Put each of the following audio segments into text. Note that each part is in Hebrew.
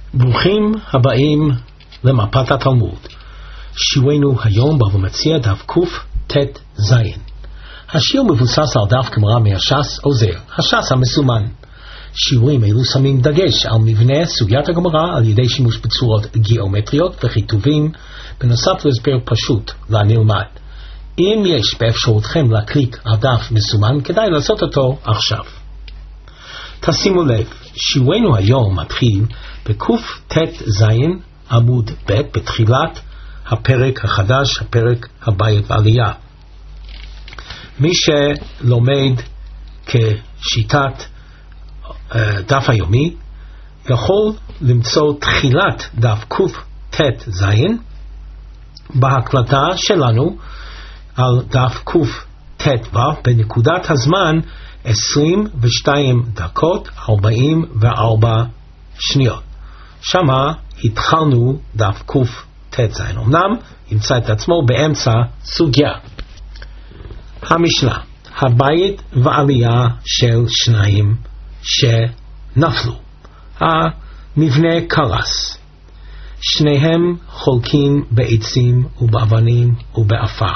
ברוכים הבאים למפת התלמוד. שיעורנו היום בבא מציעא דף קט"ז. השיעור מבוסס על דף גמרא מהש"ס עוזר, הש"ס המסומן. שיעורים אלו שמים דגש על מבנה סוגיית הגמרא על ידי שימוש בצורות גיאומטריות וכיתובים, בנוסף להסבר פשוט לנלמד. אם יש באפשרותכם להקליק על דף מסומן, כדאי לעשות אותו עכשיו. תשימו לב, שיעורנו היום מתחיל בקט"ז עמוד ב' בתחילת הפרק החדש, הפרק הבית בעלייה. מי שלומד כשיטת דף היומי יכול למצוא תחילת דף קט"ז בהקלטה שלנו על דף קט"ו בנקודת הזמן 22:44 שמה התחלנו דף קט"ז. אמנם ימצא את עצמו באמצע סוגיה. המשנה, הבית ועלייה של שניים שנפלו. המבנה קרס. שניהם חולקים בעצים ובאבנים ובאפר.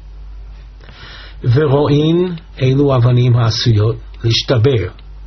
ורואים אילו אבנים העשויות להשתבר.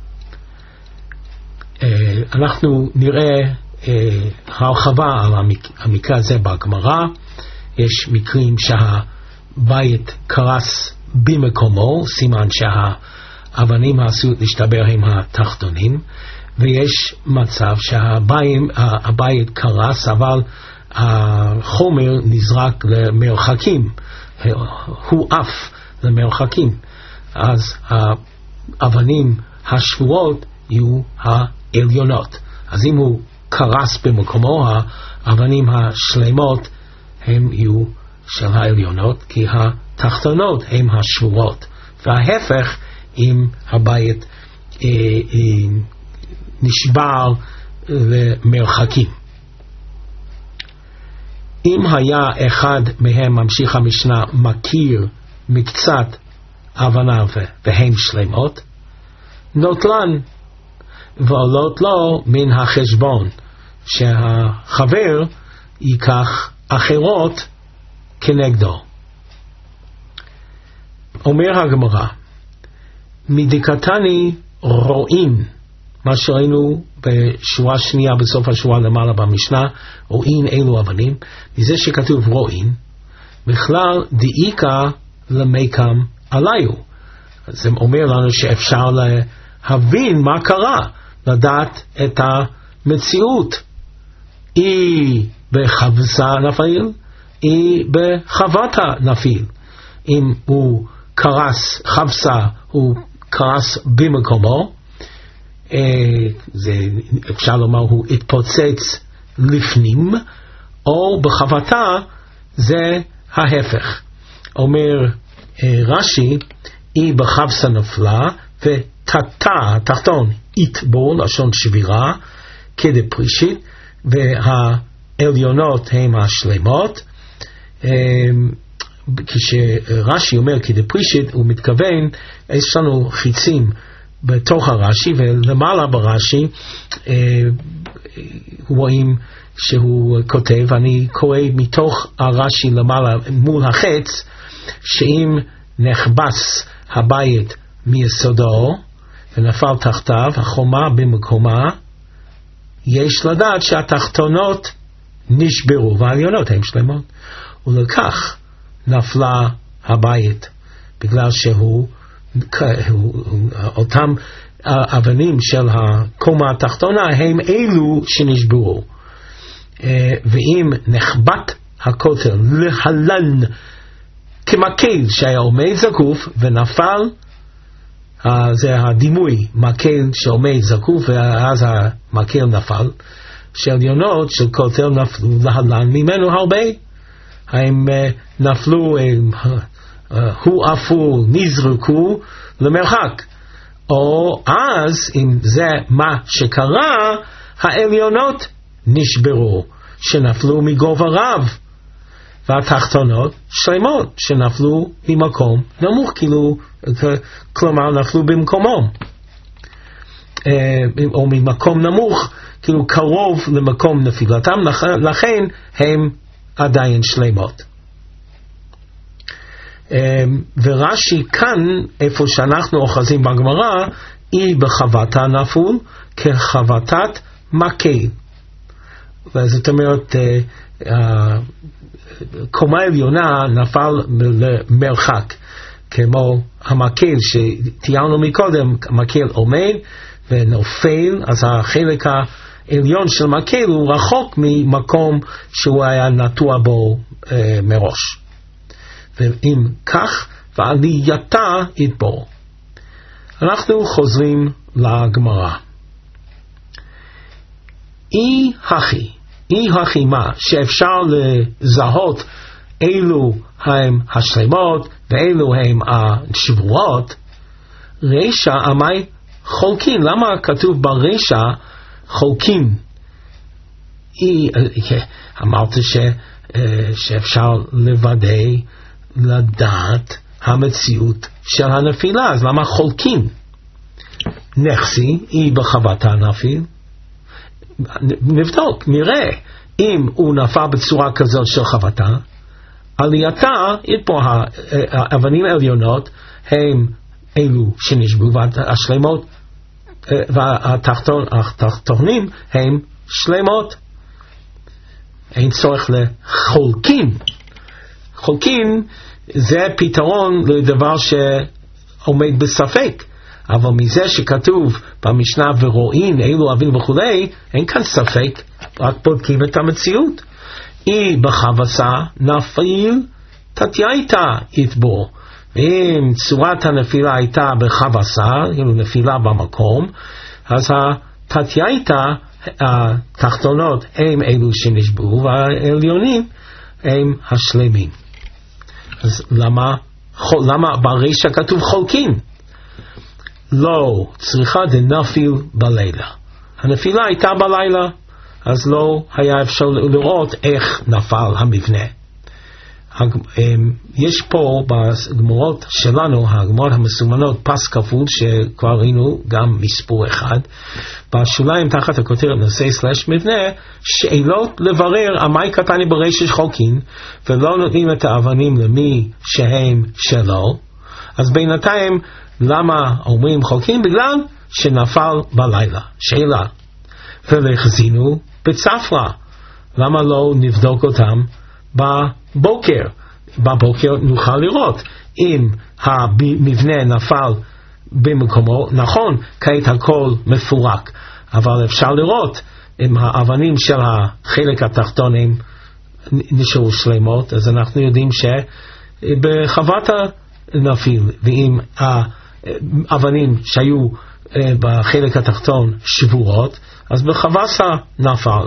אנחנו נראה הרחבה על המקרה הזה בגמרא. יש מקרים שהבית קרס במקומו, סימן שהאבנים העשויות להשתבר הם התחתונים, ויש מצב שהבית קרס אבל החומר נזרק למרחקים, הוא עף למרחקים, אז האבנים השבורות יהיו העליונות. אז אם הוא קרס במקומו, האבנים השלמות הם יהיו של העליונות, כי התחתונות הם השבורות. וההפך, אם הבית נשבר למרחקים. אם היה אחד מהם, ממשיך המשנה, מכיר מקצת הבנה והן שלמות, נוטלן ועולות לו מן החשבון, שהחבר ייקח אחרות כנגדו. אומר הגמרא, מדקתני רואים, מה שראינו בשורה שנייה בסוף השורה למעלה במשנה, רואים אילו אבנים, מזה שכתוב רואים, בכלל דאיקה למקם עליו. זה אומר לנו שאפשר להבין מה קרה, לדעת את המציאות. היא בחבסה נפיל, היא בחבטה נפיל. אם הוא קרס חבסה, הוא קרס במקומו, זה אפשר לומר הוא התפוצץ לפנים, או בחבטה זה ההפך. אומר רש"י, היא בחבסה נפלה ותתה, תחתון, יתבור, לשון שבירה, כדפרישית, והעליונות הם השלמות. כשרש"י אומר כדפרישית, הוא מתכוון, יש לנו חיצים בתוך הרש"י, ולמעלה ברש"י רואים שהוא כותב, אני קורא מתוך הרש"י למעלה מול החץ, שאם נחבס הבית מיסודו ונפל תחתיו החומה במקומה, יש לדעת שהתחתונות נשברו והעליונות הן שלמות, ולכך נפלה הבית, בגלל שהוא אותם אבנים של הקומה התחתונה הם אלו שנשברו. ואם נחבט הכותל להלן כמקל שהיה עומד זקוף ונפל, זה הדימוי, מקל שעומד זקוף ואז המקל נפל, שעליונות של כותל נפלו להלן ממנו הרבה. הם נפלו, הועפו, נזרקו למרחק. או אז, אם זה מה שקרה, העליונות נשברו, שנפלו מגובה רב, והתחתונות שלמות, שנפלו ממקום נמוך, כלומר נפלו במקומם. או ממקום נמוך, כאילו קרוב למקום נפילתם, לכן הם עדיין שלמות. ורש"י כאן, איפה שאנחנו אוחזים בגמרא, היא בחבטה נפול כחבטת מקל. וזאת אומרת, קומה עליונה נפל למרחק, כמו המקל שתיארנו מקודם, המקל עומד ונופל, אז החלק העליון של מקל הוא רחוק ממקום שהוא היה נטוע בו מראש. ואם כך, ועלייתה יתבור. אנחנו חוזרים לגמרא. אי הכי מה שאפשר לזהות אילו הם השלמות ואילו הם השבועות, רשע עמי חולקים. למה כתוב ברשע חולקים? אמרת שאפשר לוודא, לדעת המציאות של הנפילה, אז למה חולקים? נחסי, היא בחבטה נפיל, נבדוק, נראה אם הוא נפל בצורה כזאת של חבטה, עלייתה, פה האבנים העליונות הם אלו שנשבו, והשלמות והתחתונים הם שלמות. אין צורך לחולקים. חולקים זה פתרון לדבר שעומד בספק, אבל מזה שכתוב במשנה ורואים אילו אבים וכולי, אין כאן ספק, רק בודקים את המציאות. אי בחבסה נפיל תתייתה יתבור. ואם צורת הנפילה הייתה בחבסה, כאילו נפילה במקום, אז התתייתה, התחתונות הם אלו שנשבו, והעליונים הם השלמים. אז למה ברשע כתוב חולקים? לא צריכה דנפיל בלילה. הנפילה הייתה בלילה, אז לא היה אפשר לראות איך נפל המבנה. יש פה בגמרות שלנו, הגמרות המסומנות פס כפול, שכבר ראינו גם מספור אחד, בשוליים תחת הכותרת נושא סלש מבנה, שאלות לברר עמי קטני ברשש חולקין, ולא נותנים את האבנים למי שהם שלו. אז בינתיים למה אומרים חולקין? בגלל שנפל בלילה. שאלה, ולחזינו בצפרה, למה לא נבדוק אותם בבוקר? בבוקר נוכל לראות אם המבנה נפל במקומו. נכון, כעת הכל מפורק, אבל אפשר לראות אם האבנים של החלק התחתון הם נשארו שלמות, אז אנחנו יודעים שבחבטה נפיל, ואם האבנים שהיו בחלק התחתון שבורות, אז בחבסה נפל.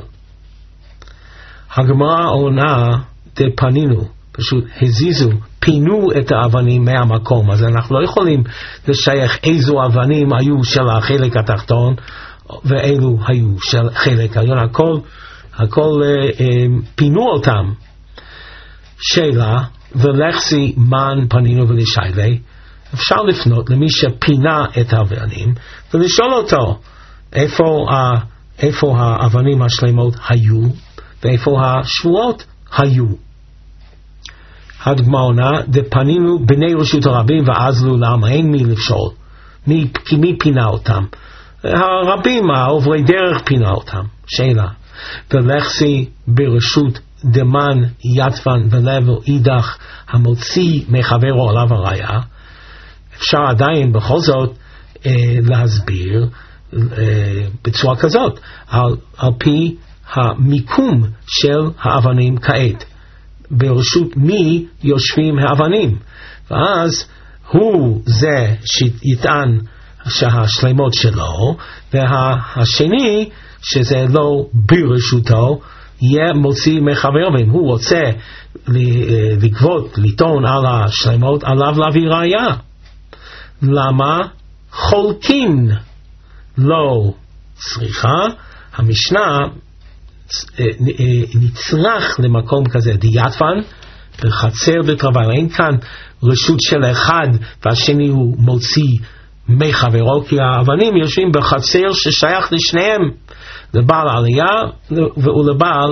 הגמרא עונה דפנינו, פשוט הזיזו, פינו את האבנים מהמקום, אז אנחנו לא יכולים לשייך איזו אבנים היו של החלק התחתון ואילו היו של חלק העליון. הכל פינו אותם. שאלה, ולחסי מן פנינו ולשיילי, אפשר לפנות למי שפינה את האבנים ולשאול אותו איפה האבנים השלמות היו ואיפה השבועות היו. הגמרא עונה דפנינו בני רשות הרבים ועזלו למה אין מי לשאול, כי מי פינה אותם? הרבים, העוברי דרך פינה אותם. שאלה, ולחסי ברשות דמן יתפן ולבו אידך המוציא מחברו עליו הראיה, אפשר עדיין בכל זאת להסביר בצורה כזאת, על פי המיקום של האבנים כעת, ברשות מי יושבים האבנים, ואז הוא זה שיטען שהשלמות שלו, והשני שזה לא ברשותו יהיה מוציא מחבר, ואם הוא רוצה לגבות, לטעון על השלמות, עליו להביא ראיה. למה חולקין? לא צריכה. המשנה נצרך למקום כזה דיאטפן בחצר בטרבל, אין כאן רשות של אחד והשני הוא מוציא מחברו, כי האבנים יושבים בחצר ששייך לשניהם, לבעל העלייה ולבעל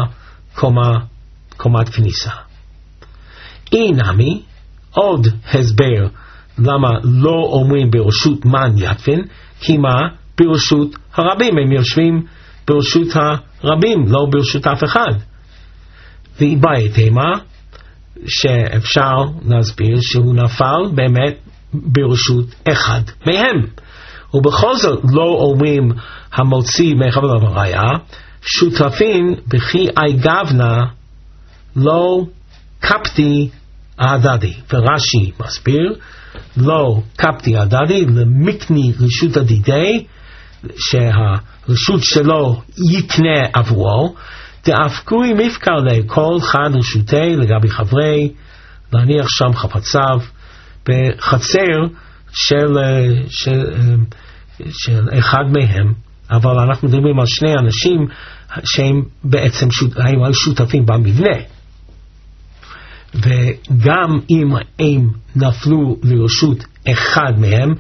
קומת כניסה. אינמי, עוד הסבר למה לא אומרים ברשות מן ידפן, כי מה? ברשות הרבים, הם יושבים ברשות הרבים, לא ברשות אף אחד. והיא תימה שאפשר להסביר שהוא נפל באמת ברשות אחד מהם, ובכל זאת לא אומרים המוציא מחברו בראיה, שותפים בכי אי גבנה לא קפטי הדדי. ורש"י מסביר, לא קפטי הדדי למקני רשות הדידי, שהרשות שלו יקנה עבורו, דאפקוי מפקר לכל חד רשותי לגבי חברי להניח שם חפציו בחצר של אחד מהם. אבל אנחנו מדברים על שני אנשים שהם בעצם שותפים במבנה, וגם אם הם נפלו לרשות אחד מהם,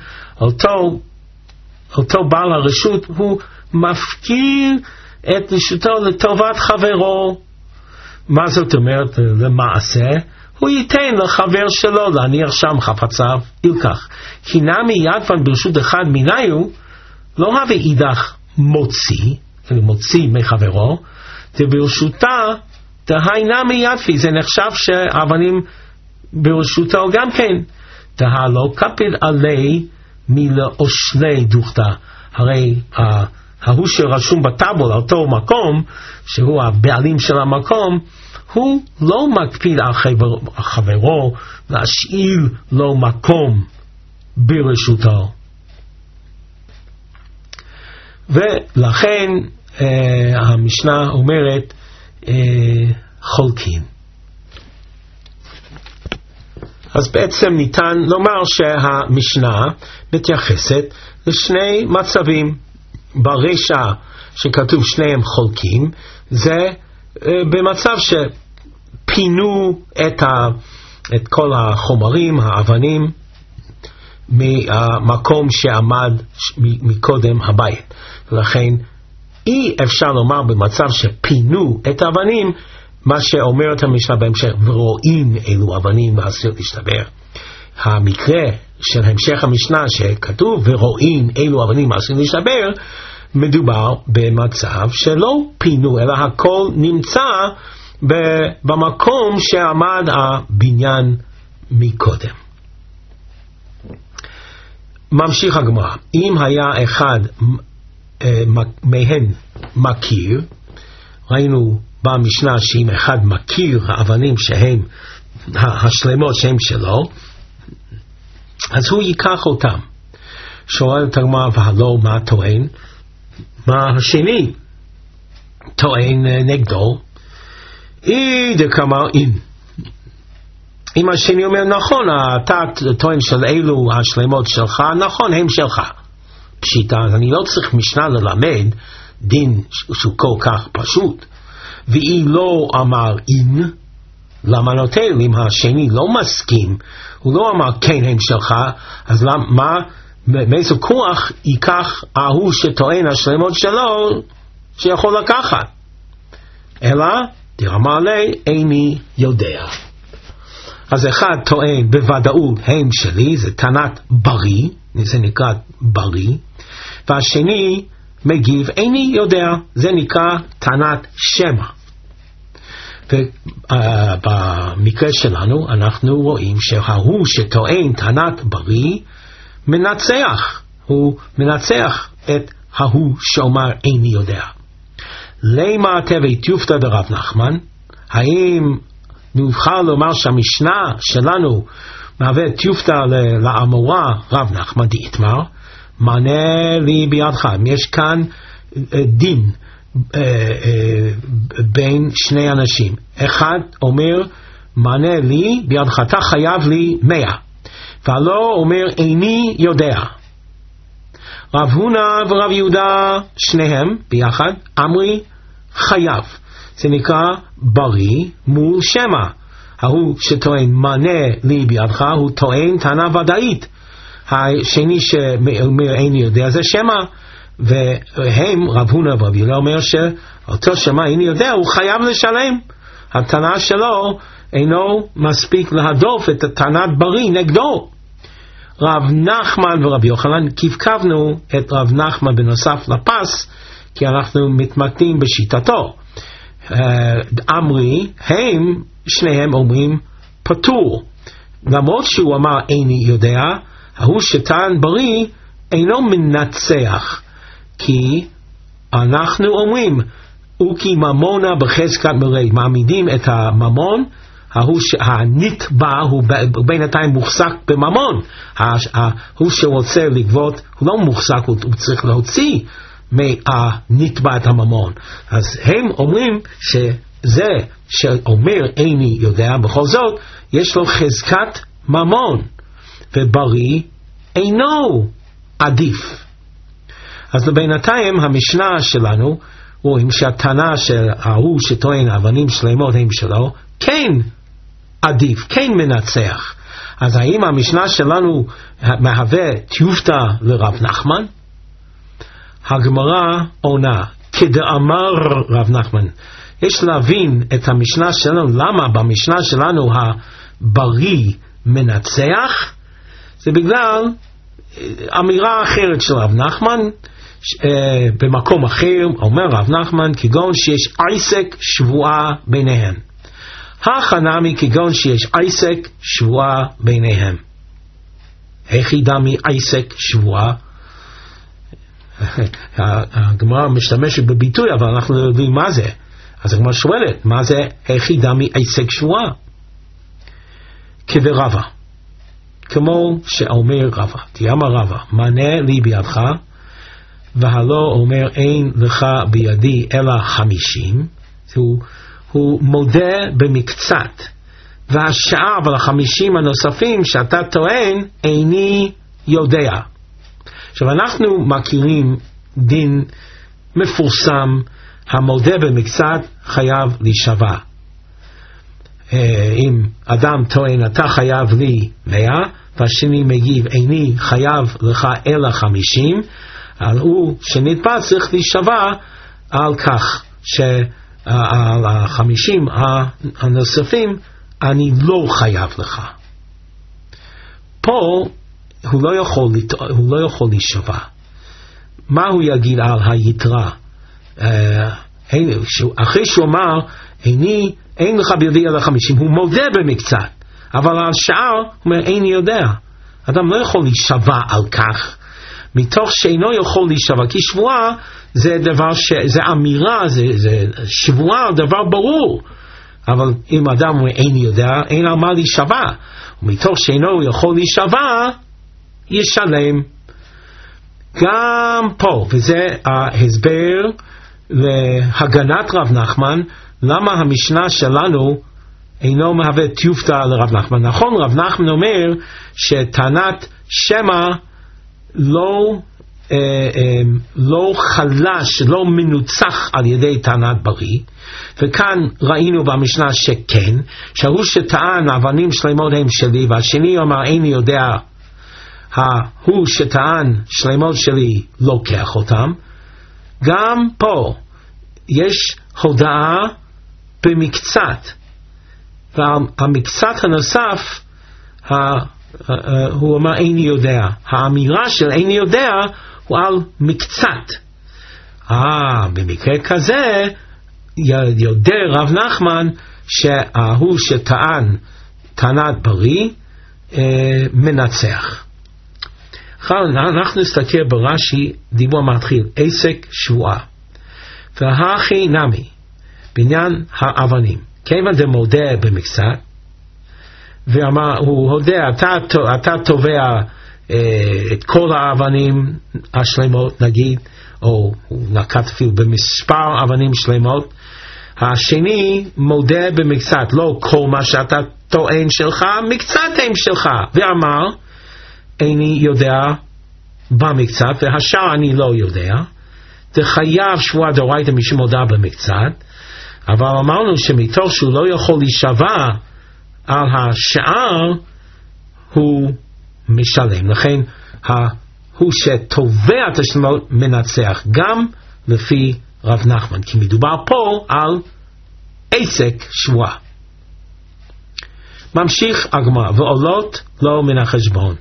אותו בעל הרשות הוא מפקיר את רשותו לטובת חברו. מה זאת אומרת למעשה? הוא ייתן לחבר שלו להניח שם חפציו ילקח. כי נמי ידפן ברשות אחד מיניו, לא הווה אידך מוציא מחברו, וברשותה תהי נמי ידפי, זה נחשב שהאבנים ברשותו גם כן. תהה לא קפיד עלי מלאושלי דוכתה, הרי ההוא שרשום בטאבול על אותו מקום, שהוא הבעלים של המקום, הוא לא מקפיד על חברו להשאיר לו מקום ברשותו. ולכן המשנה אומרת חולקין. אז בעצם ניתן לומר שהמשנה מתייחסת לשני מצבים. ברשע שכתוב שניהם חולקים, זה במצב שפינו את כל החומרים, האבנים, מהמקום שעמד מקודם הבית. ולכן אי אפשר לומר במצב שפינו את האבנים, מה שאומרת המשנה בהמשך, ורואים אילו אבנים ואסור להשתבר. המקרה של המשך המשנה שכתוב ורואים אילו אבנים אסור להשתבר, מדובר במצב שלא פינו, אלא הכל נמצא במקום שעמד הבניין מקודם. ממשיך הגמרא, אם היה אחד מהן מכיר, ראינו במשנה שאם אחד מכיר האבנים שהם השלמות שהם שלו, אז הוא ייקח אותם. שואל את הגמרא, והלא מה טוען? מה השני טוען נגדו? דקאמר אם השני אומר נכון, אתה טוען של אילו השלמות שלך, נכון, הם שלך. פשיטה, אז אני לא צריך משנה ללמד דין שהוא כל כך פשוט. והיא לא אמר למה נוטל? אם השני לא מסכים, הוא לא אמר כן הם שלך, אז מאיזה כוח ייקח ההוא שטוען השלמות שלו שיכול לקחת? אלא דרמה לי איני יודע. אז אחד טוען בוודאות הם שלי, זה טענת בריא, זה נקרא בריא, והשני מגיב איני יודע, זה נקרא טענת שמע. ובמקרה שלנו אנחנו רואים שההוא שטוען טענת בריא מנצח, הוא מנצח את ההוא שאומר איני יודע. למה תביא תיופתא דרב נחמן? האם נוכל לומר שהמשנה שלנו מהווה תיופתא לאמורה רב נחמן דאיתמר? מענה לי בידך. יש כאן דין בין שני אנשים. אחד אומר מענה לי בידך, אתה חייב לי 100, והלא אומר איני יודע. רב הונא ורב יהודה שניהם ביחד אמרי חייב. זה נקרא בריא מול שמע. ההוא שטוען מענה לי בידך הוא טוען טענה ודאית. השני שאומר איני יודע זה שמע, והם רב הונא ורב יהודה אומר שאותו שמע איני יודע הוא חייב לשלם. הטענה שלו אינו מספיק להדוף את הטענת ברי נגדו. רב נחמן ורב יוחנן, כיווקבנו את רב נחמן בנוסף לפס כי אנחנו מתמקדים בשיטתו. אמרי, הם שניהם אומרים פטור, למרות שהוא אמר איני יודע, ההוא שטען ברי אינו מנצח, כי אנחנו אומרים וכי ממונה בחזקת מרי, מעמידים את הממון, הנתבע הוא בינתיים מוחזק בממון, הוא שרוצה לגבות הוא לא מוחזק, הוא צריך להוציא מהנתבע את הממון. אז הם אומרים שזה שאומר איני יודע בכל זאת יש לו חזקת ממון, וברי אינו עדיף. אז בינתיים המשנה שלנו רואים שהטענה של ההוא שטוען אבנים שלמות הם שלו כן עדיף, כן מנצח. אז האם המשנה שלנו מהווה תיופתא לרב נחמן? הגמרא עונה כדאמר רב נחמן. יש להבין את המשנה שלנו, למה במשנה שלנו הבריא מנצח, זה בגלל אמירה אחרת של רב נחמן. במקום אחר אומר רב נחמן כגון שיש עסק שבועה ביניהם, החנמי כגון שיש עסק שבועה ביניהם. איך ידמי עסק שבועה? הגמרא משתמשת בביטוי אבל אנחנו לא יודעים מה זה, אז הגמרא שואלת מה זה איך ידמי עסק שבועה? כברבה, כמו שאומר רבה, תיאמר רבה מנה לי בידך והלא אומר אין לך בידי אלא 50, הוא מודה במקצת, והשאר ול50 הנוספים שאתה טוען איני יודע. עכשיו אנחנו מכירים דין מפורסם, המודה במקצת חייב להישבע. אם אדם טוען אתה חייב לי 100 והשני מגיב איני חייב לך אלא 50, על הוא שנתבע צריך להישבע על כך שעל 50 הנוספים אני לא חייב לך. פה הוא לא יכול להישבע. מה הוא יגיד על היתרה? אחרי שהוא אמר אין לך בידי אלא 50, הוא מודה במקצת, אבל על שאר הוא אומר איני יודע. אדם לא יכול להישבע על כך מתוך שאינו יכול להישבע, כי שבועה זה דבר זה אמירה, זה שבועה דבר ברור, אבל אם אדם אומר איני יודע, אין על מה להישבע, ומתוך שאינו יכול להישבע ישלם. גם פה, וזה ההסבר להגנת רב נחמן, למה המשנה שלנו אינו מהווה תיופתא לרב נחמן. נכון, רב נחמן אומר שטענת שמע לא חלש, לא מנוצח על ידי טענת בריא, וכאן ראינו במשנה שכן, שהוא שטען אבנים שלמות הם שלי, והשני אמר איני יודע, הוא שטען שלמות שלי לוקח אותם. גם פה יש הודעה במקצת, והמקצת הנוסף הוא אמר איני יודע. האמירה של איני יודע הוא על מקצת. במקרה כזה יודע רב נחמן שהוא שטען טענת בריא מנצח. אנחנו נסתכל ברש"י, דיבור מתחיל עסק שבועה, והכי נמי בעניין האבנים, כיוון דמודה במקצת, ואמר הוא הודה אתה תובע את כל האבנים השלמות נגיד, או הוא נקט אפילו במספר אבנים שלמות. השני מודה במקצת, לא כל מה שאתה טוען שלך, מקצת הם שלך, ואמר איני יודע במקצת והשאר אני לא יודע, תחייב שבועה דאורייתא משום הודה במקצת. אבל אמרנו שמתוך שהוא לא יכול להישבע על השאר, הוא משלם. לכן הוא שתובע את השלמות מנצח, גם לפי רב נחמן, כי מדובר פה על עסק שבועה. ממשיך הגמרא, ועולות לא מן החשבון.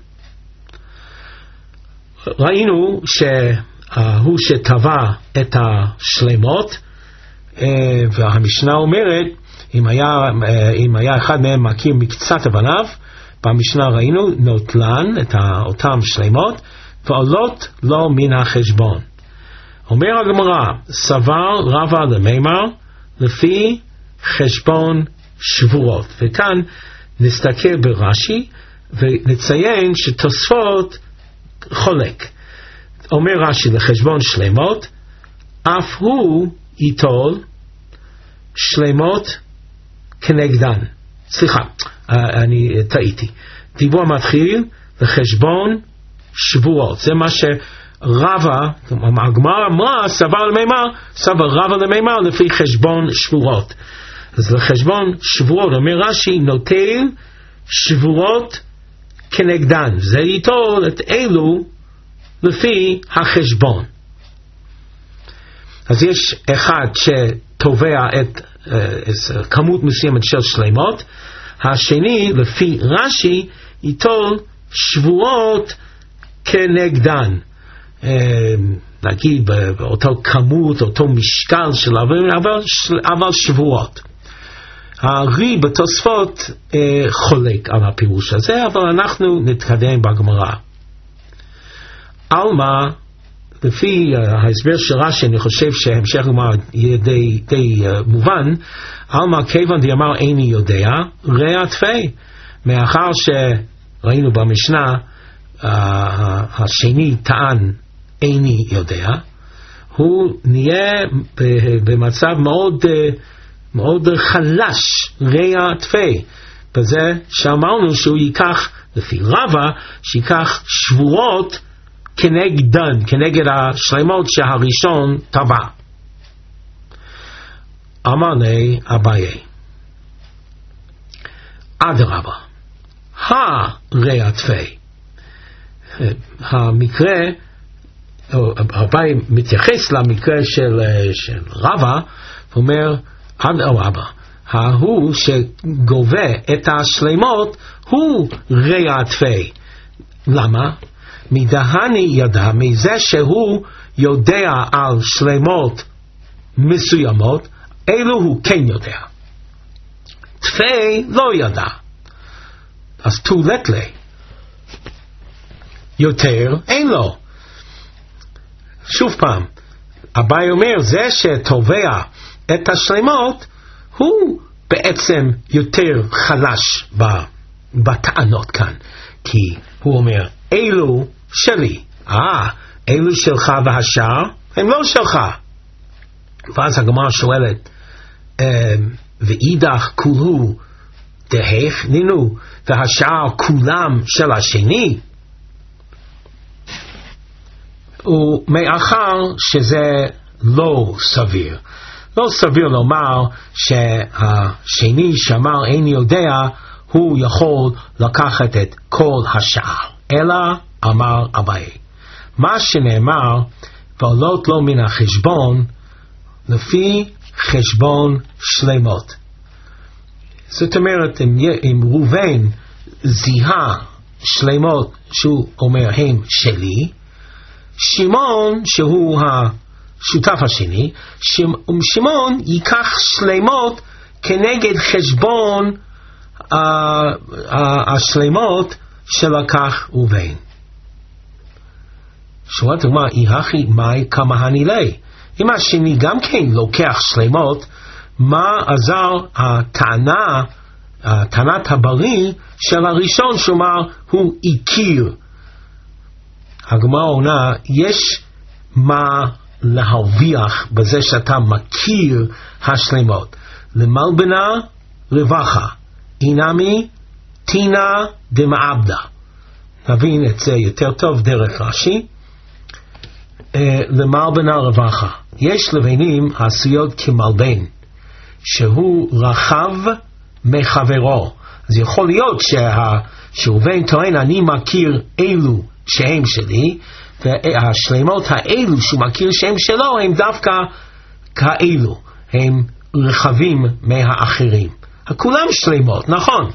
ראינו שהוא שטבע את השלמות, והמשנה אומרת, אם היה אחד מהם מכיר מקצת אבניו, במשנה ראינו נוטלן את אותם שלמות, ועולות לא מן החשבון. אומר הגמרא, סבר רבא למימר לפי חשבון שבועות. וכאן נסתכל ברש"י ונציין שתוספות חולק. אומר רש"י לחשבון שלמות, אף הוא ייטול שלמות כנגדן. סליחה, אני טעיתי. דיבור מתחיל לחשבון שבועות. זה מה שרבא, הגמרא אמרה, סבר רבא למימר לפי חשבון שבועות. אז לחשבון שבועות, אומר רש"י, נוטל שבועות כנגדן. זה ייטול את אלו לפי החשבון. אז יש אחד שתובע את כמות מסוימת של שלמות, השני לפי רש"י ייטול שבועות כנגדן, נגיד באותו כמות, אותו משקל של אבל שבועות. הרי בתוספות חולק על הפירוש הזה, אבל אנחנו נתקדם בגמרא. אלמה, לפי ההסבר של רש"י, אני חושב שהמשך הגמרא יהיה די מובן. אלמה כיוון דאמר איני יודע, ראה תפי. מאחר שראינו במשנה, השני טען איני יודע, הוא נהיה במצב מאוד חלש, ראה תפי. בזה שאמרנו שהוא ייקח, לפי רבא, שיקח שבועות כנגד השלמות שהראשון טבע. אמר לי אביי, אדרבה, הרע תפי. המקרה, אביי מתייחס למקרה של רבא, אומר, אדרבה, ההוא שגובה את השלמות הוא רע תפי. למה? מדהני ידע, מזה שהוא יודע על שלמות מסוימות, אלו הוא כן יודע. תפי לא ידע. אז תולת לי. יותר אין לו. שוב פעם, אביי אומר, זה שתובע את השלמות, הוא בעצם יותר חלש בטענות כאן. כי הוא אומר, אלו שלי, אלו שלך והשאר הם לא שלך. ואז הגמרא שואלת, ואידך כולו דהך נינו, והשאר כולם של השני. ומאחר שזה לא סביר, לא סביר לומר שהשני שאמר אין יודע, הוא יכול לקחת את כל השאר, אלא אמר אביי, מה שנאמר ועולות לו מן החשבון לפי חשבון שלמות. זאת אומרת, אם ראובן זיהה שלמות שהוא אומר הם שלי, שמעון שהוא השותף השני, שמעון ייקח שלמות כנגד חשבון השלמות שלקח ראובן. שואלת הגמרא, איהכי מאי כמהני לי? אם השני גם כן לוקח שלמות, מה עזר טענת הבריא של הראשון שאומר הוא הכיר? הגמרא עונה, יש מה להרוויח בזה שאתה מכיר השלמות. למלבנה רווחה, אינמי תינה דמעבדה. נבין את זה יותר טוב דרך רש"י. למלבנה רווחה, יש לבנים עשויות כמלבן שהוא רחב מחברו. אז יכול להיות שראובן טוען אני מכיר אלו שהם שלי, והשלמות האלו שהוא מכיר שהם שלו הם דווקא כאלו, הם רחבים מהאחרים. כולם שלמות, נכון,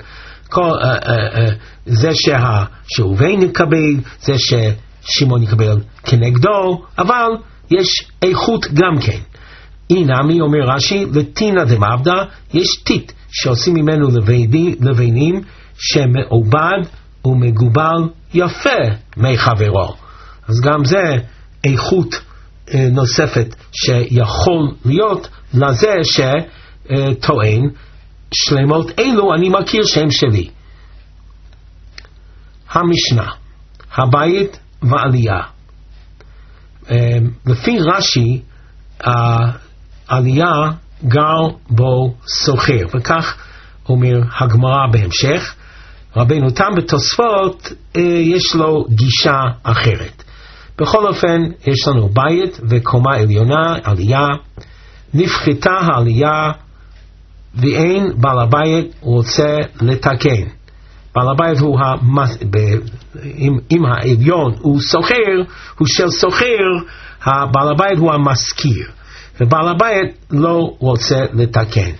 זה שראובן יקבל, זה ששמעון יקבל כנגדו, אבל יש איכות גם כן. הנה מי אומר רש"י, לתינא דמעבדא, יש טיט שעושים ממנו לבנים שמעובד ומגובל יפה מחברו. אז גם זה איכות נוספת שיכול להיות לזה שטוען שלמות אלו אני מכיר שהם שלי. המשנה, הבית ועלייה. לפי רש"י העלייה גר בו סוחר, וכך אומר הגמרא בהמשך. רבנו תם בתוספות יש לו גישה אחרת. בכל אופן יש לנו בית וקומה עליונה, עלייה, נפחתה העלייה ואין בעל הבית רוצה לתקן. בעל הבית הוא אם העליון הוא סוחר, הוא של סוחר, בעל הבית הוא המשכיר, ובעל הבית לא רוצה לתקן.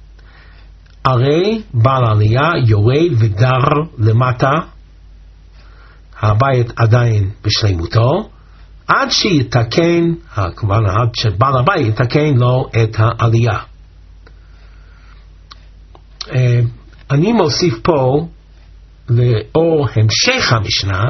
הרי בעל עלייה יורד ודר למטה, הבית עדיין בשלמותו, עד שיתקן, עד שבעל הבית יתקן לו את העלייה. אני מוסיף פה לאור המשך המשנה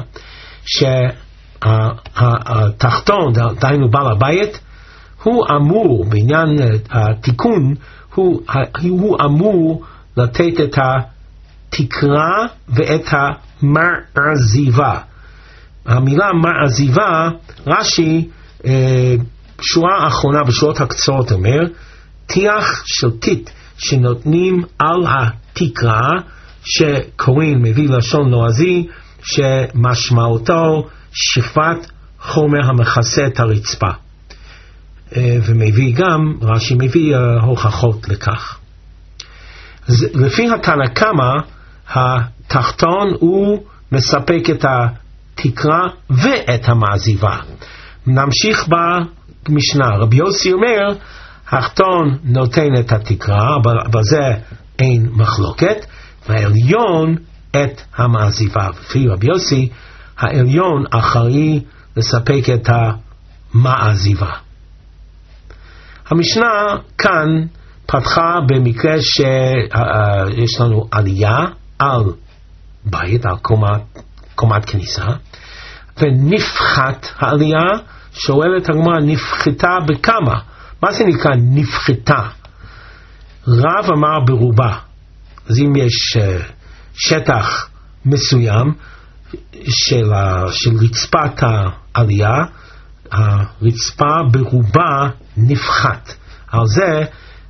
שהתחתון, דהיינו בעל הבית, הוא אמור בעניין התיקון, הוא אמור לתת את התקרה ואת המעזיבה. המילה מעזיבה, רש"י שורה האחרונה בשורות הקצרות אומר, טיח של טיט שנותנים על התקרה, שקוראים מביא לשון לועזי, שמשמעותו שכבת חומר המכסה את הרצפה. ומביא גם, רש"י מביא הוכחות לכך. אז לפי התנא קמא, התחתון הוא מספק את התקרה ואת המעזיבה. נמשיך במשנה. רבי יוסי אומר, התחתון נותן את התקרה, אבל זה אין מחלוקת, והעליון את המעזיבה. לפי רבי יוסי, העליון אחראי לספק את המעזיבה. המשנה כאן פתחה במקרה שיש לנו עלייה על בית, על קומת כניסה, ונפחת העלייה, שואלת הגמרא, נפחתה בכמה? מה זה נקרא נפחתה? רב אמר ברובה. אז אם יש שטח מסוים של רצפת העלייה, הרצפה ברובה נפחת. על זה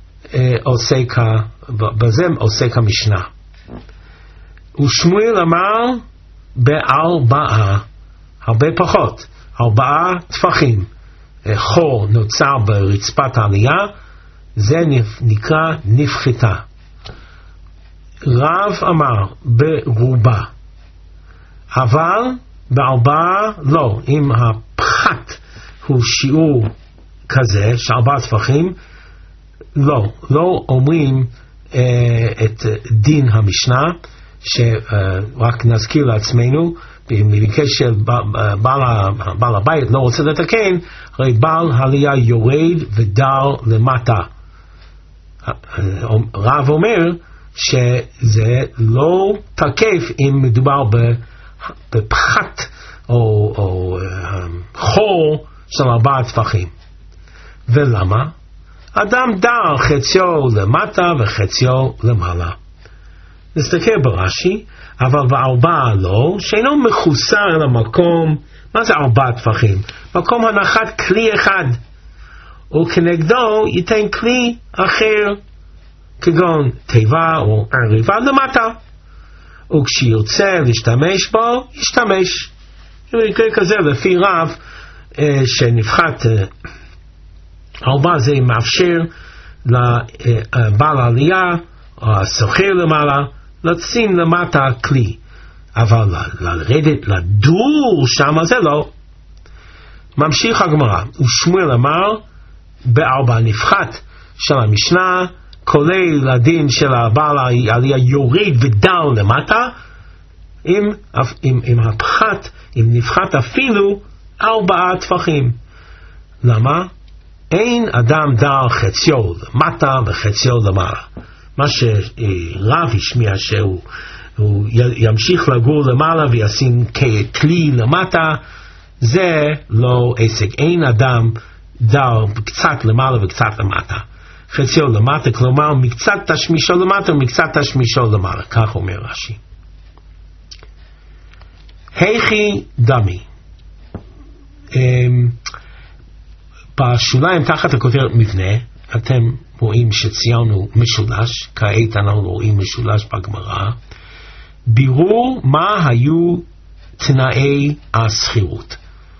בזה עוסק המשנה. ושמואל אמר בארבעה, הרבה פחות, 4 טפחים חור נוצר ברצפת העלייה, זה נקרא נפחתה. רב אמר ברובה, אבל ב4 לא. אם הפחת הוא שיעור כזה של 4 טפחים, לא אומרים את דין המשנה, שרק נזכיר לעצמנו, במקרה של בעל הבית לא רוצה לתקן, הרי בעל העלייה יורד ודר למטה. רב אומר שזה לא תקף אם מדובר בפחת או חור של 4 טפחים. ולמה? אדם דר חציו למטה וחציו למעלה. נסתכל ברש"י, אבל ב4 לא, שאינו מחוסר למקום. מה זה 4 טפחים? מקום הנחת כלי אחד, וכנגדו ייתן כלי אחר, כגון תיבה או עריבה למטה, וכשירצה להשתמש בו, ישתמש. במקרה כזה, לפי רב שנפחת 4, זה מאפשר לבעל העלייה או הסוחר למעלה לשים למטה כלי. אבל לרדת לדור שם זה לא. ממשיך הגמרא, ושמואל אמר בארבע נפחת של המשנה, כולל הדין של הבעל העלייה יורד ודל למטה, עם הפחת, עם נפחת אפילו 4 טפחים. למה? אין אדם דל חציו למטה וחציו למעלה. מה שרב השמיע שהוא ימשיך לגור למעלה וישים כלי למטה, זה לא עסק. אין אדם דל קצת למעלה וקצת למטה. חציו למטה, כלומר מקצת תשמישו למטה ומקצת תשמישו למעלה. כך אומר רש"י. היכי דמי. בשוליים תחת הכותרת מבנה, אתם רואים שציינו משולש, כעת אנחנו רואים משולש בגמרא. בירור מה היו תנאי הסחירות.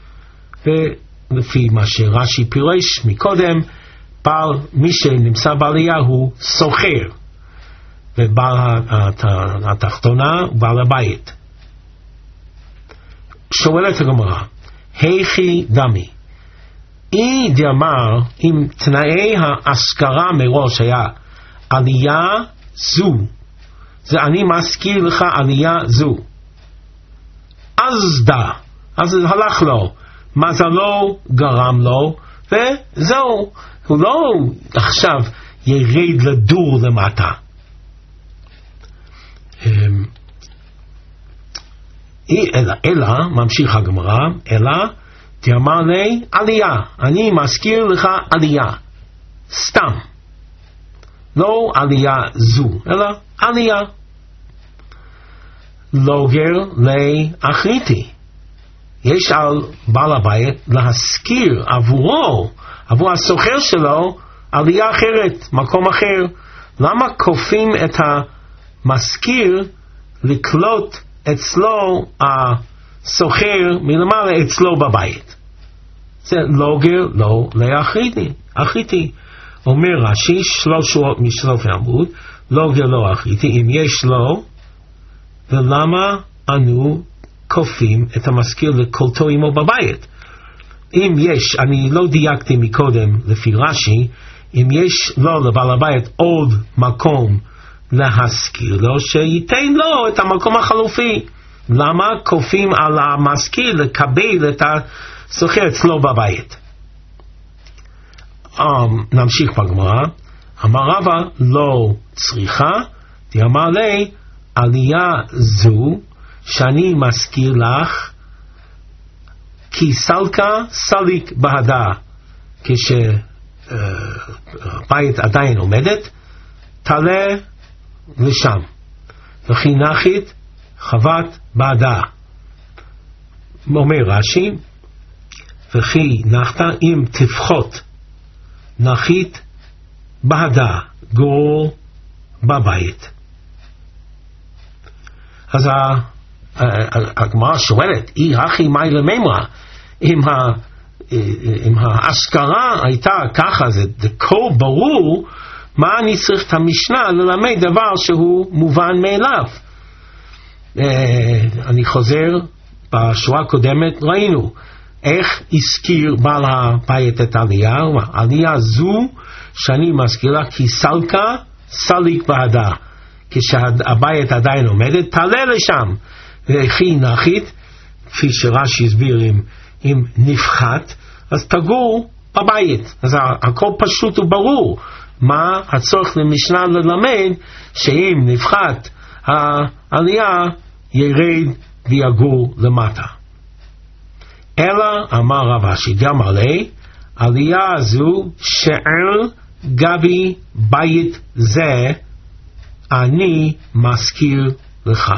ולפי מה שרש"י פירש מקודם, מי שנמצא בעלייה הוא סוחר, ובעל התחתונה הוא בעל הבית. שואלת הגמרא, היכי דמי. דאמר, אם תנאי ההשכרה מראש היה עלייה זו, זה אני מזכיר לך עלייה זו, אז דע, אז הלך לו, מזלו גרם לו, וזהו, הוא לא עכשיו ירד לדור למטה. אלא, ממשיך הגמרא, אלא תאמר לי עלייה, אני מזכיר לך עלייה, סתם, לא עלייה זו, אלא עלייה. לוגר לאחריתי, יש על בעל הבית להזכיר עבורו, עבור הסוחר שלו, עלייה אחרת, מקום אחר. למה כופים את המזכיר לקלוט אצלו הסוחר מלמעלה אצלו בבית? זה לוגר לא לאחריתי. אומר רש"י, 3 שורות משלוף עמוד, לוגר לא אחריתי, אם יש לו, ולמה אנו כופים את המזכיר לקולטו עמו בבית? אם יש, אני לא דייקתי מקודם לפי רש"י, אם יש לו לבעל הבית עוד מקום להזכיר לו, שייתן לו את המקום החלופי. למה כופים על המזכיר לקבל את הסוחר אצלו בבית? נמשיך בגמרא. אמר רבא לא צריכה, אמר לי עלייה זו שאני מזכיר לך, כי סלקה סליק בהדה, כשבית עדיין עומדת, תעלה לשם, וכי נחית חוות בהדה. אומר רש"י, וכי נחתה אם תפחות נחית בהדה, גור בבית. אז הגמרא שואלת, הכי מאי למימרא, אם ההשכרה הייתה ככה, זה כה ברור, מה אני צריך את המשנה ללמד דבר שהוא מובן מאליו? אני חוזר, בשורה הקודמת ראינו איך הזכיר בעל הבית את העלייה. עלייה זו שאני מזכיר לה, כי סלקה סליק בהדה, כשהבית עדיין עומדת, תעלה לשם, וכי נחית, כפי שרש"י הסביר, אם נפחת, אז תגור בבית. אז הכל פשוט וברור. מה הצורך למשנה ללמד שאם נפחת העלייה ירד ויגור למטה? אלא אמר רב אשי דאמר לי, עלייה זו שעל גבי בית זה אני מזכיר לך.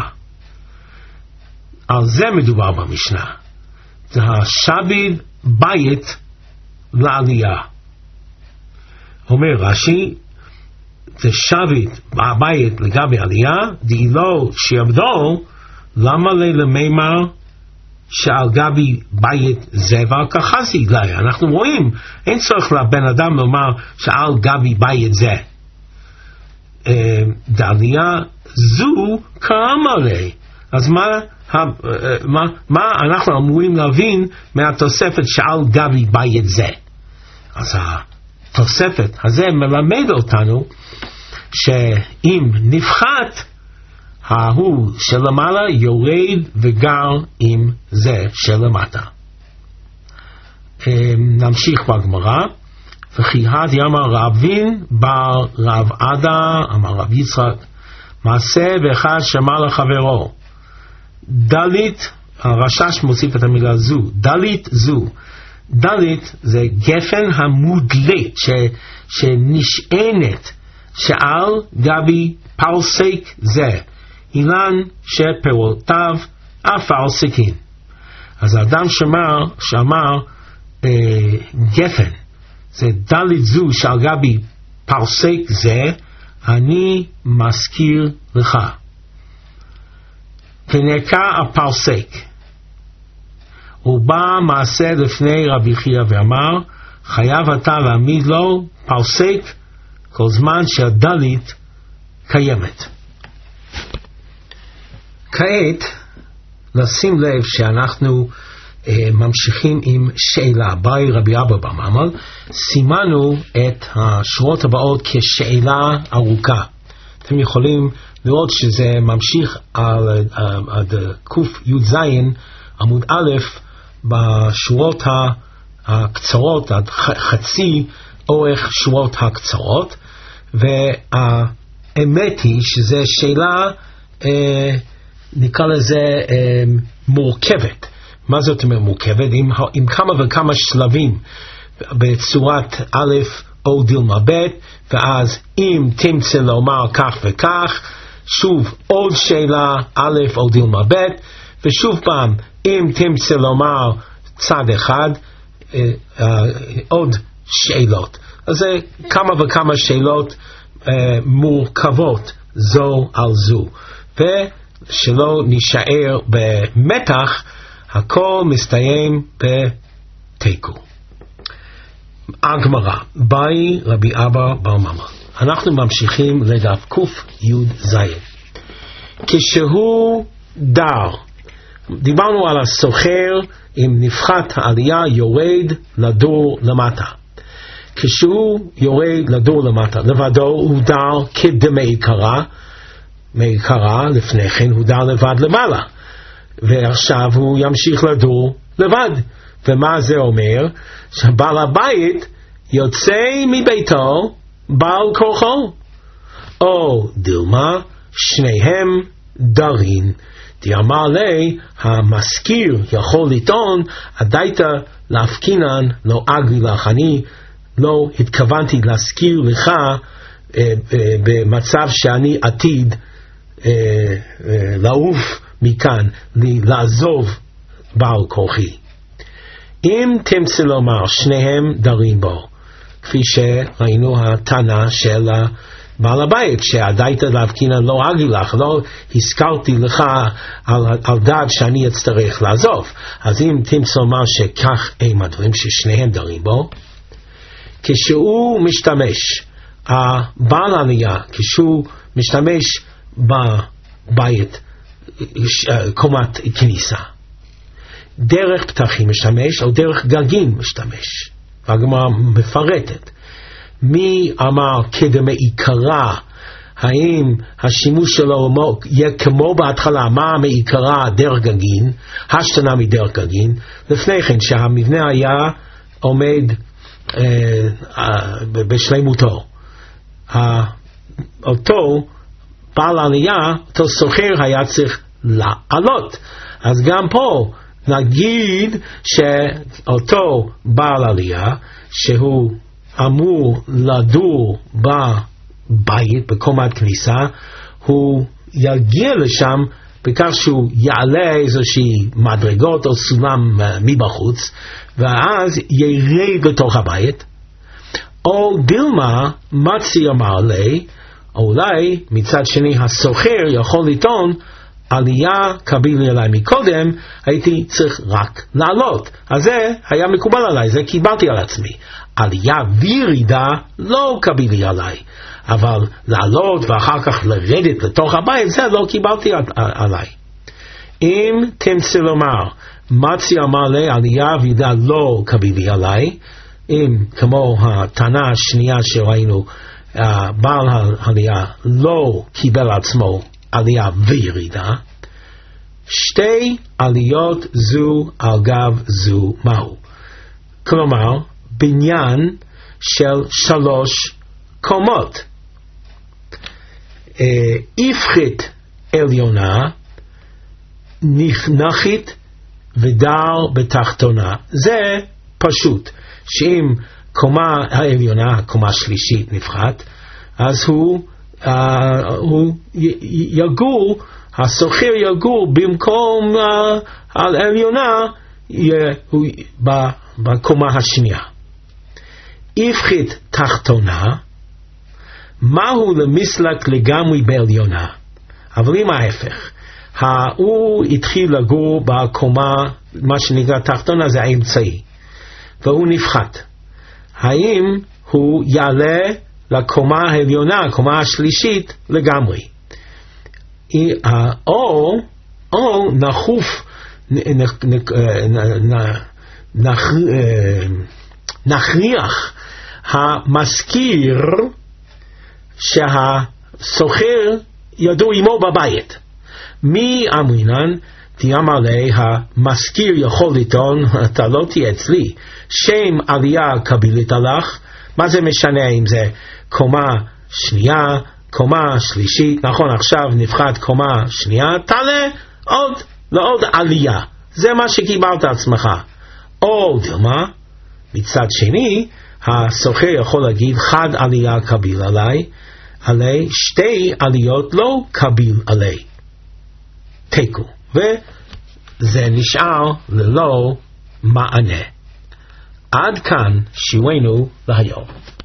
על זה מדובר במשנה. זה השביד בית לעלייה. אומר רש"י, זה שביד בית לגבי עלייה, דאילו שיעבדו, למה למימר שעל גבי בית זה וכחזי גליה? אנחנו רואים, אין צורך לבן אדם לומר שעל גבי בית זה. דעלייה זו כאמר לי, אז מה אנחנו אמורים להבין מהתוספת שעל גבי בית זה? אז התוספת הזה מלמד אותנו שאם נפחת, ההוא שלמעלה יורד וגר עם זה שלמטה. נמשיך בגמרא. וכי הד יאמר רבין בר רב עדה אמר רב יצחק מעשה ואחד שמע לחברו. דלית, הרשש מוסיף את המילה זו, דלית זו. דלית זה גפן המודלית שנשענת שעל גבי פרסק זה, אילן שפירותיו אפר סכין. אז האדם שאמר גפן זה דלית זו שעל גבי פרסק זה, אני מזכיר לך. ונקע הפרסק. ובא מעשה לפני רבי חייא ואמר, חייב אתה להעמיד לו פרסק כל זמן שהדלית קיימת. כעת לשים לב שאנחנו ממשיכים עם שאלה. באי רבי אבא במאמר, סימנו את השורות הבאות כשאלה ארוכה. אתם יכולים לראות שזה ממשיך עד ק"ז עמוד א' בשורות הקצרות, עד חצי אורך שורות הקצרות, והאמת היא שזה שאלה נקרא לזה מורכבת. מה זאת אומרת מורכבת? עם כמה וכמה שלבים בצורת א' או דילמה ב', ואז אם תמצא לומר כך וכך, שוב עוד שאלה א' או דילמה ב', ושוב פעם אם תמצא לומר צד אחד, עוד שאלות. אז זה כמה וכמה שאלות מורכבות זו על זו, ושלא נשאר במתח, הכל מסתיים בתיקו. הגמרא, באי רבי אבא בר ממה. אנחנו ממשיכים לדף ק"ז. כשהוא דר, דיברנו על הסוחר, אם נפחת העלייה יורד לדור למטה. כשהוא יורד לדור למטה לבדו, הוא דר כדמעיקרא, מעיקרא לפני כן הוא דר לבד למעלה, ועכשיו הוא ימשיך לדור לבד. ומה זה אומר? שבעל הבית יוצא מביתו בעל כוחו, או דילמה שניהם דרין. דאמר לי המשכיר יכול לטעון הדייתא להפקינן לא אגרי לך, אני לא התכוונתי להזכיר לך במצב שאני עתיד לעוף מכאן, לעזוב בעל כוחי. אם תמצא לומר שניהם דרים בו, כפי שראינו הטענה של בעל הבית, שהדייתא להפקינן לא אגרי לך, לא הזכרתי לך על דעת שאני אצטרך לעזוב. אז אם תמצא לומר שכך הם הדברים ששניהם דרים בו, כשהוא משתמש, בעל עלייה, כשהוא משתמש בבית, קומת כניסה, דרך פתחים משתמש או דרך גגים משתמש. והגמרא מפרטת מי אמר כדמעיקרא, האם השימוש שלו יהיה כמו בהתחלה, מה מעיקרא דרך גגין, השתנה מדרך גגין, לפני כן שהמבנה היה עומד בשלמותו. אותו בעל עלייה, אותו סוחר היה צריך לעלות. אז גם פה נגיד שאותו בעל עלייה שהוא אמור לדור בבית, בקומת כניסה, הוא יגיע לשם בכך שהוא יעלה איזושהי מדרגות או סולם מבחוץ, ואז ירד לתוך הבית. או דילמה מצי אמר לי, אולי מצד שני הסוחר יכול לטעון עלייה קבילי עליי מקודם, הייתי צריך רק לעלות. אז זה היה מקובל עליי, זה קיבלתי על עצמי. עלייה וירידה לא קבילי עליי, אבל לעלות ואחר כך לרדת לתוך הבית, זה לא קיבלתי עליי. אם תמצא לומר, מצי אמר לי עלייה וידע לא קבילי עליי, אם כמו הטענה השנייה שראינו, בעל העלייה לא קיבל עצמו עלייה וירידה, שתי עליות זו על גב זו מהו? כלומר, בניין של 3 קומות. איפכית עליונה, נחית ודר בתחתונה. זה פשוט, שאם קומה העליונה, קומה שלישית נפחת, אז הוא יגור, הסוחר יגור במקום העליונה בקומה השנייה. איפכית תחתונה, מהו למסלק לגמרי בעליונה? אבל אם ההפך, הוא התחיל לגור בקומה, מה שנקרא תחתונה זה האמצעי, והוא נפחת. האם הוא יעלה לקומה העליונה, הקומה השלישית לגמרי? או נחוף, נכריח המשכיר שהסוחר ידעו עמו בבית. מי אמרינן? תיאמר לי, המשכיר יכול לטעון, אתה לא תהיה אצלי, שם עלייה קבילית עליך. מה זה משנה אם זה קומה שנייה, קומה שלישית? נכון, עכשיו נפחת קומה שנייה, תעלה לעוד עלייה. זה מה שקיבלת עצמך. או דלמה, מצד שני, הסוחר יכול להגיד חד עלייה קביל עלי, שתי עליות לא קביל עלי. תיקו. וזה נשאר ללא מענה. עד כאן שיעורנו להיום.